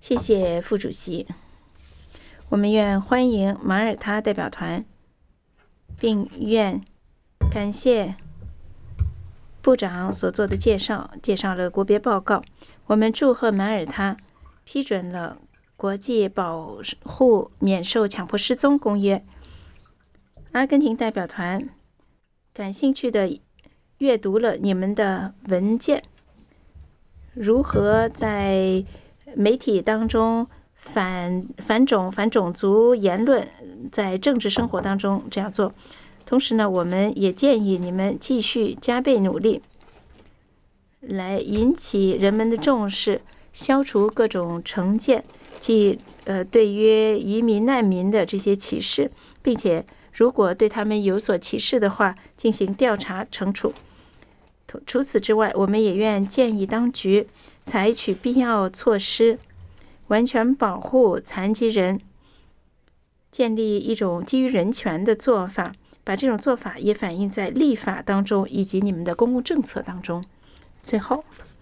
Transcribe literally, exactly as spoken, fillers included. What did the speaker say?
谢谢副主席。我们愿欢迎马耳他代表团，并愿感谢部长所做的介绍，介绍了国别报告。我们祝贺马耳他批准了国际保护免受强迫失踪公约。阿根廷代表团感兴趣的阅读了你们的文件，如何在媒体当中反反种反种族言论，在政治生活当中这样做。同时呢，我们也建议你们继续加倍努力，来引起人们的重视，消除各种成见，即呃对于移民难民的这些歧视，并且如果对他们有所歧视的话，进行调查惩处。除此之外，我们也愿建议当局采取必要措施，完全保护残疾人，建立一种基于人权的做法，把这种做法也反映在立法当中以及你们的公共政策当中。最后，